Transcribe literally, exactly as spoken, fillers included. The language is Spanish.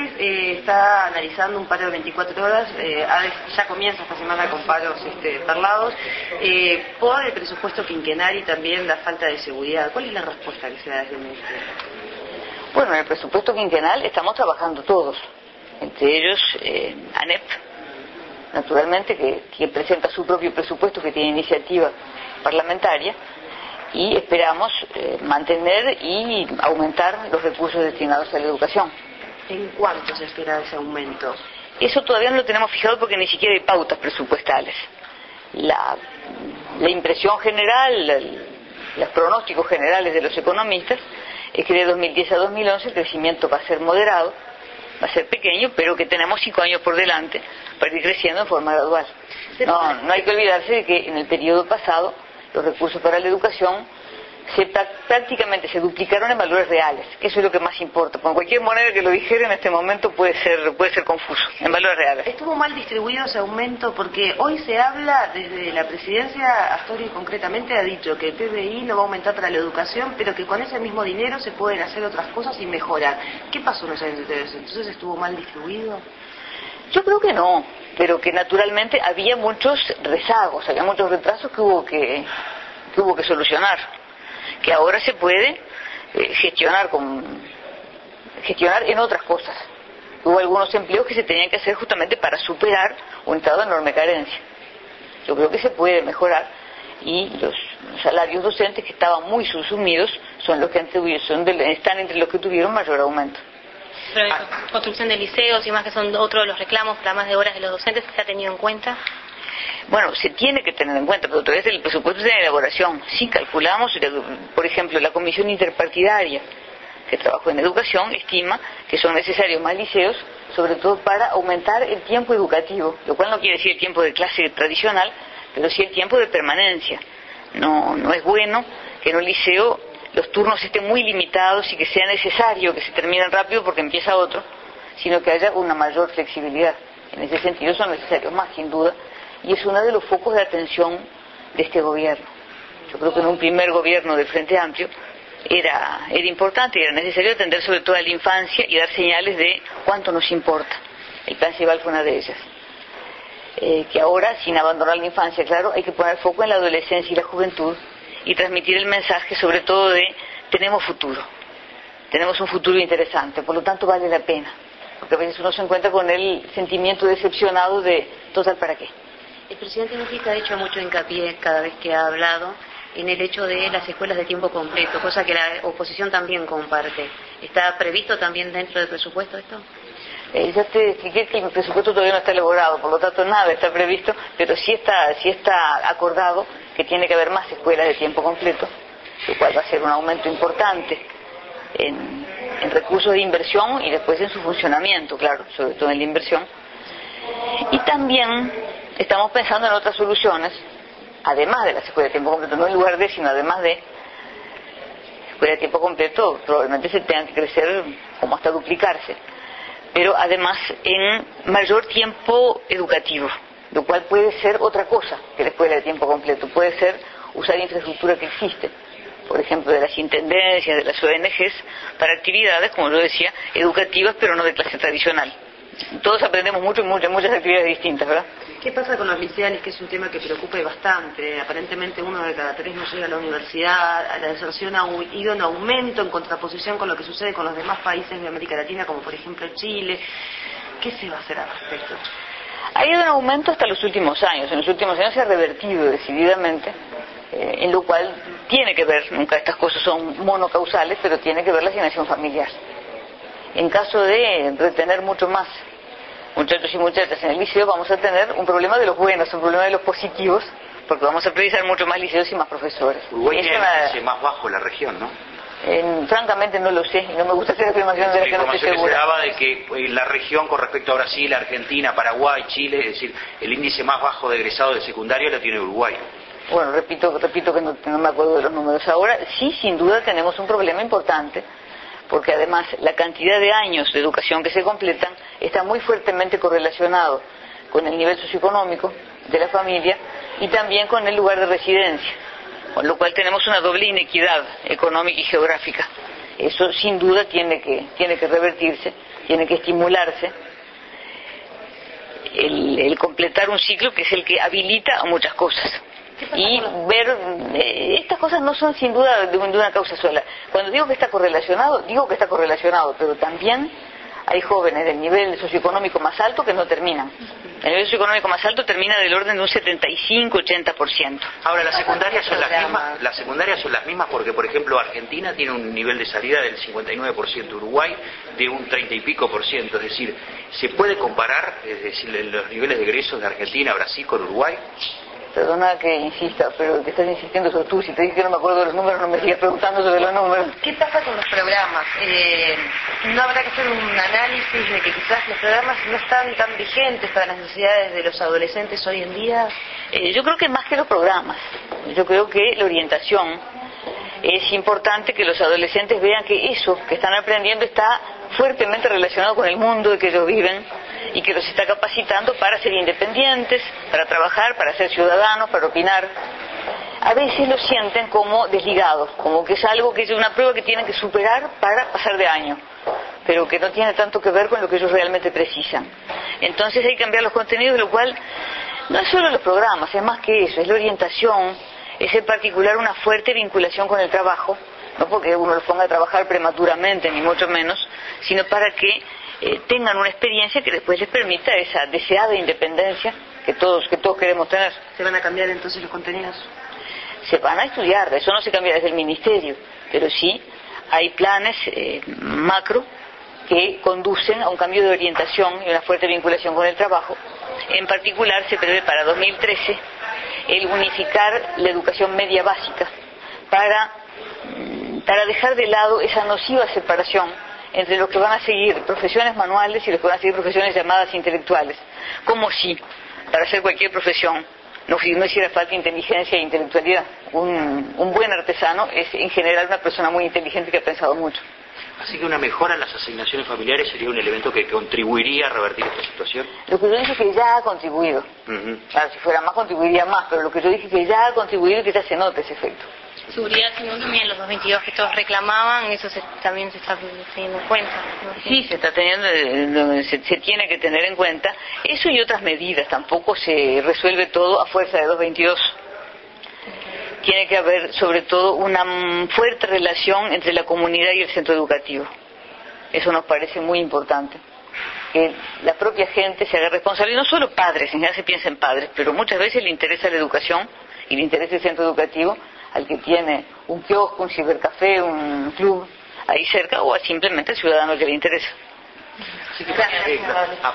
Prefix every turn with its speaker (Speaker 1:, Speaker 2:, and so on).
Speaker 1: Estudiantes eh, está analizando un paro de veinticuatro horas, eh, ya comienza esta semana con paros este, parlados, eh, por el presupuesto quinquenal y también la falta de seguridad. ¿Cuál es la respuesta que se da desde el Ministerio?
Speaker 2: Bueno, en el presupuesto quinquenal estamos trabajando todos, entre ellos eh, ANEP, naturalmente, que, que presenta su propio presupuesto, que tiene iniciativa parlamentaria, y esperamos eh, mantener y aumentar los recursos destinados a la educación.
Speaker 1: ¿En cuánto se espera ese aumento?
Speaker 2: Eso todavía no lo tenemos fijado porque ni siquiera hay pautas presupuestales. La, la impresión general, el, los pronósticos generales de los economistas es que de dos mil diez a dos mil once el crecimiento va a ser moderado, va a ser pequeño, pero que tenemos cinco años por delante para ir creciendo en forma gradual. No, no hay que olvidarse de que en el periodo pasado los recursos para la educación se prácticamente se duplicaron en valores reales, que eso es lo que más importa. Con cualquier moneda que lo dijera en este momento puede ser puede ser confuso, en valores reales.
Speaker 1: ¿Estuvo mal distribuido ese aumento? Porque hoy se habla, desde la presidencia, Astori concretamente ha dicho que el P B I no va a aumentar para la educación, pero que con ese mismo dinero se pueden hacer otras cosas y mejorar. ¿Qué pasó en los años anteriores? ¿Entonces estuvo mal distribuido?
Speaker 2: Yo creo que no, pero que naturalmente había muchos rezagos, había muchos retrasos que hubo que, que hubo que solucionar, que ahora se puede eh, gestionar con gestionar en otras cosas. Hubo algunos empleos que se tenían que hacer justamente para superar un estado de enorme carencia. Yo creo que se puede mejorar, y los salarios docentes, que estaban muy subsumidos, son los que son de, están entre los que tuvieron mayor aumento.
Speaker 3: Pero construcción de liceos y más, que son otro de los reclamos para más de horas de los docentes, ¿se ha tenido en cuenta?
Speaker 2: Bueno, se tiene que tener en cuenta, pero todavía el presupuesto de elaboración. Sí calculamos, por ejemplo, la comisión interpartidaria que trabajó en educación estima que son necesarios más liceos, sobre todo para aumentar el tiempo educativo, lo cual no quiere decir el tiempo de clase tradicional, pero sí el tiempo de permanencia. No, no es bueno que en un liceo los turnos estén muy limitados y que sea necesario que se terminen rápido porque empieza otro, sino que haya una mayor flexibilidad. En ese sentido son necesarios más, sin duda, y es uno de los focos de atención de este gobierno. Yo creo que en un primer gobierno del Frente Amplio era, era importante y era necesario atender sobre todo a la infancia y dar señales de cuánto nos importa. El plan Ceibal fue una de ellas. Eh, que ahora, sin abandonar la infancia, claro, hay que poner foco en la adolescencia y la juventud y transmitir el mensaje sobre todo de tenemos futuro, tenemos un futuro interesante, por lo tanto vale la pena, porque a veces uno se encuentra con el sentimiento decepcionado de total, ¿para qué?
Speaker 1: El presidente Mujica ha hecho mucho hincapié cada vez que ha hablado en el hecho de las escuelas de tiempo completo, cosa que la oposición también comparte. ¿Está previsto también dentro del presupuesto esto?
Speaker 2: Eh, ya te expliqué que el presupuesto todavía no está elaborado, por lo tanto nada está previsto, pero sí está, sí está acordado que tiene que haber más escuelas de tiempo completo, lo cual va a ser un aumento importante en, en recursos de inversión y después en su funcionamiento, claro, sobre todo en la inversión. Y también estamos pensando en otras soluciones, además de las escuelas de tiempo completo, no en lugar de, sino además de escuelas de tiempo completo, probablemente se tengan que crecer como hasta duplicarse, pero además en mayor tiempo educativo, lo cual puede ser otra cosa que la escuela de tiempo completo, puede ser usar infraestructura que existe, por ejemplo de las intendencias, de las O N Ges, para actividades, como yo decía, educativas, pero no de clase tradicional. Todos aprendemos mucho en muchas, muchas actividades distintas, ¿verdad?
Speaker 1: ¿Qué pasa con los liceales, que es un tema que preocupa bastante? Aparentemente uno de cada tres no llega a la universidad, la deserción ha ido en aumento en contraposición con lo que sucede con los demás países de América Latina, como por ejemplo Chile. ¿Qué se va a hacer al respecto?
Speaker 2: Ha ido en aumento hasta los últimos años. En los últimos años se ha revertido decididamente, eh, en lo cual tiene que ver, nunca estas cosas son monocausales, pero tiene que ver la asignación familiar. En caso de retener mucho más muchachos y muchachas en el liceo, vamos a tener un problema de los buenos, un problema de los positivos, porque vamos a precisar mucho más liceos y más profesores.
Speaker 4: Uruguay tiene el índice más bajo de la región, ¿no?
Speaker 2: Eh, francamente no lo sé, y no me gusta hacer afirmaciones de las que no estoy segura.
Speaker 4: Se daba de que en la región, con respecto a Brasil, Argentina, Paraguay, Chile, es decir, el índice más bajo de egresados de secundaria lo tiene Uruguay.
Speaker 2: Bueno, repito, repito que no, no me acuerdo de los números ahora. Sí, sin duda tenemos un problema importante, porque además la cantidad de años de educación que se completan está muy fuertemente correlacionado con el nivel socioeconómico de la familia y también con el lugar de residencia, con lo cual tenemos una doble inequidad económica y geográfica. Eso sin duda tiene que, tiene que revertirse tiene que estimularse el, el completar un ciclo que es el que habilita a muchas cosas. Y ver, eh, estas cosas no son sin duda de, de una causa sola. Cuando digo que está correlacionado, digo que está correlacionado, pero también hay jóvenes del nivel socioeconómico más alto que no terminan. El nivel socioeconómico más alto termina del orden de un setenta y cinco a ochenta por ciento.
Speaker 4: Ahora, las secundarias son las mismas, las secundarias son las mismas porque, por ejemplo, Argentina tiene un nivel de salida del cincuenta y nueve por ciento, Uruguay de un treinta y pico por ciento. Es decir, ¿se puede comparar, es decir, los niveles de egresos de Argentina, Brasil con Uruguay?
Speaker 2: Perdona que insista, pero que estás insistiendo sobre tú. Si te dije que no me acuerdo de los números, no me sigas preguntando sobre los números.
Speaker 1: ¿Qué pasa con los programas? Eh, ¿No habrá que hacer un análisis de que quizás los programas no están tan vigentes para las necesidades de los adolescentes hoy en día?
Speaker 2: Eh, yo creo que más que los programas, yo creo que la orientación. Es importante que los adolescentes vean que eso que están aprendiendo está fuertemente relacionado con el mundo en que ellos viven y que los está capacitando para ser independientes, para trabajar, para ser ciudadanos, para opinar. A veces lo sienten como desligados, como que es algo que es una prueba que tienen que superar para pasar de año, pero que no tiene tanto que ver con lo que ellos realmente precisan. Entonces hay que cambiar los contenidos, lo cual no es solo los programas, es más que eso, es la orientación. Es en particular una fuerte vinculación con el trabajo, no porque uno los ponga a trabajar prematuramente, ni mucho menos, sino para que eh, tengan una experiencia que después les permita esa deseada independencia que todos, que todos queremos tener.
Speaker 1: ¿Se van a cambiar entonces los contenidos?
Speaker 2: Se van a estudiar, eso no se cambia desde el ministerio, pero sí hay planes eh, macro que conducen a un cambio de orientación y una fuerte vinculación con el trabajo. En particular se prevé para dos mil trece el unificar la educación media básica para, para dejar de lado esa nociva separación entre los que van a seguir profesiones manuales y los que van a seguir profesiones llamadas intelectuales, como si para hacer cualquier profesión no, no hiciera falta inteligencia e intelectualidad. Un, un buen artesano es en general una persona muy inteligente que ha pensado mucho.
Speaker 4: Así que una mejora en las asignaciones familiares sería un elemento que contribuiría a revertir esta situación.
Speaker 2: Lo que yo dije que ya ha contribuido. Uh-huh. Claro, si fuera más contribuiría más, pero lo que yo dije que ya ha contribuido y que ya se nota ese efecto.
Speaker 3: Seguridad civil también, los dos veintidós que todos reclamaban, eso se, también se está teniendo en cuenta, ¿no?
Speaker 2: Sí, se está teniendo, se, se tiene que tener en cuenta eso y otras medidas. Tampoco se resuelve todo a fuerza de dos veintidós. Tiene que haber sobre todo una fuerte relación entre la comunidad y el centro educativo. Eso nos parece muy importante. Que la propia gente se haga responsable, y no solo padres, en general se piensa en padres, pero muchas veces le interesa la educación y le interesa el centro educativo al que tiene un kiosco, un cibercafé, un club ahí cerca, o a simplemente al ciudadano que le interesa.
Speaker 4: Así que,